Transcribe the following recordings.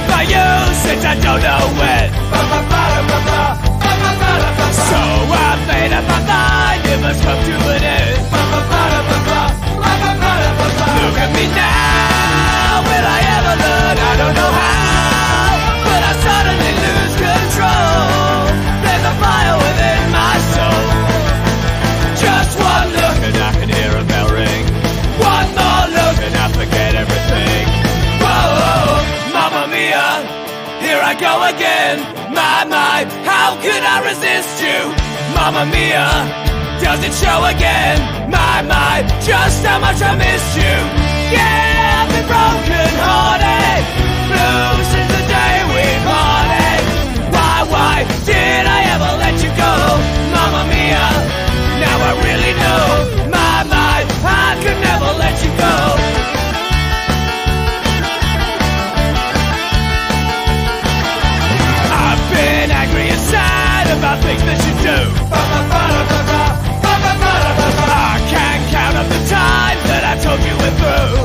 by you since I don't know when. So I made up my mind, it must come to an end. Look at me now, will I ever learn? I don't know how, but I suddenly lose control. There's a fire within my soul. Just one look and I can hear a bell ring. One more look and I forget everything. Whoa, Mamma Mia, here I go again. My, how could I resist you? Mamma Mia, does it show again? My, just how much I missed you. Yeah, I've been broken hearted, blue since the day we parted. Why did I ever let you go? Mamma Mia, now I really know. My, I could never let you go. I've been angry and sad about things that you do. I can't count up the times that I told you we're through.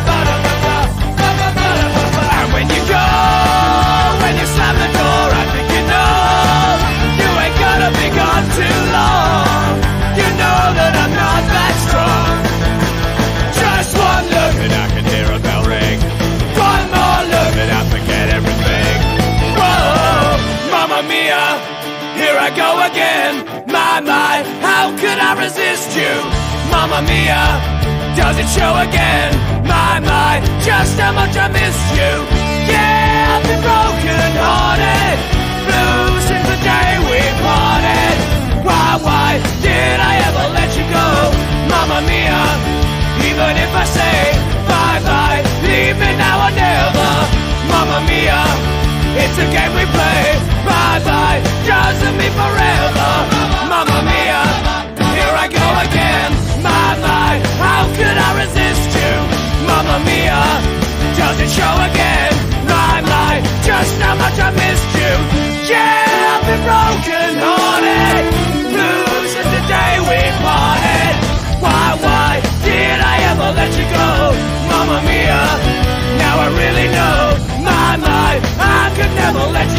And when you go, when you slam the door, I think you know you ain't gonna be gone too long. You know that I'm not that strong. Just one look and I can hear a bell ring. One more look and I forget everything. Whoa, Mamma Mia, here I go again. My, how could I resist you? Mamma Mia, does it show again? My, just how much I missed you. Yeah, I've been broken hearted, blue since the day we parted. Why did I ever let you go? Mamma Mia, even if I say bye, leave me now or never. Mamma Mia, it's a game we play. Bye, doesn't mean forever. Mamma Mia, here I go again. My, how could I resist you? Mamma Mia, does it show again? My, just how much I missed you. Yeah, I've been broken hearted, blue since the day we parted. Why did I ever let you go? Mamma Mia, now I really know. My, I could never let you